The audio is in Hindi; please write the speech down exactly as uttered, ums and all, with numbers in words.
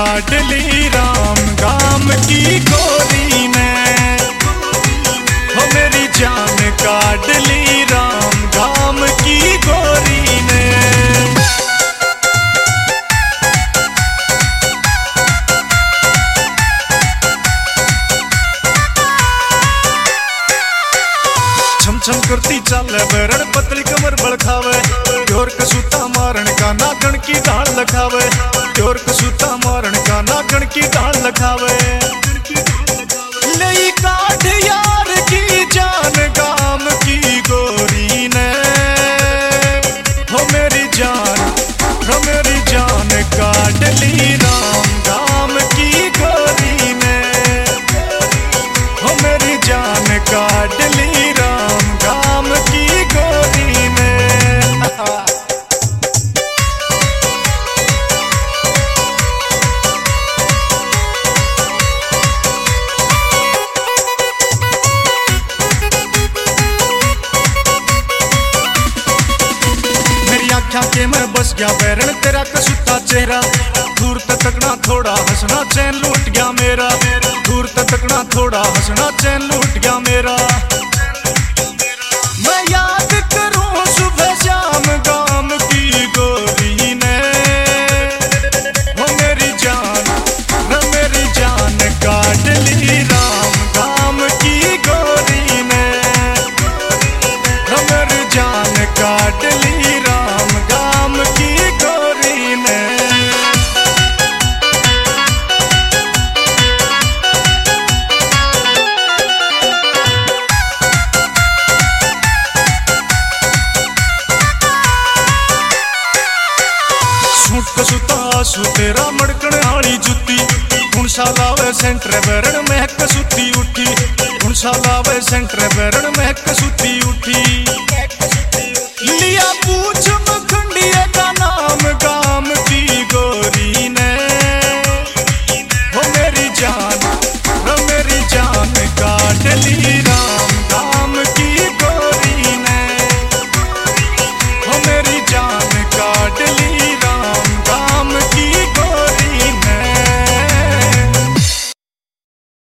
काट ली राम गाम की गोरी ने, हो मेरी जान काट ली राम गाम की गोरी ने। छम छम करती चाले बरण पतली कमर बड़खावे, प्योर कसूता मारण का नागण की ढाल लखावे, प्योर कसूता मारण का नागण की ढाल लखावे। ले काट यार की जान गाम की गोरी ने, हो मेरी जान हो मेरी जान काट ली राम गाम की गोरी ने, हो मेरी जान काट ली राम गाम की गोरी ने। आख्या के मैं बस गया बैरण तेरा कसूता चेहरा, दूर तकना थोड़ा हंसना चैन लूट गया मेरा, दूर तकना थोड़ा हंसना चैन लूट गया मेरा। मैं याद करूं सुबह शाम गाम की गोरी ने, हो मेरी जान हो मेरी जान काट ली राम गाम की गोरी ने, हो मेरी जान काट ली राम गाम की गोरी ने। सूट कसूता आसू तेरा मड़कण आली जुत्ती, हुण सालावे सेंटर बैरण महक कसूती उठी, हुण सालावे सेंटर बैरण महक कसूती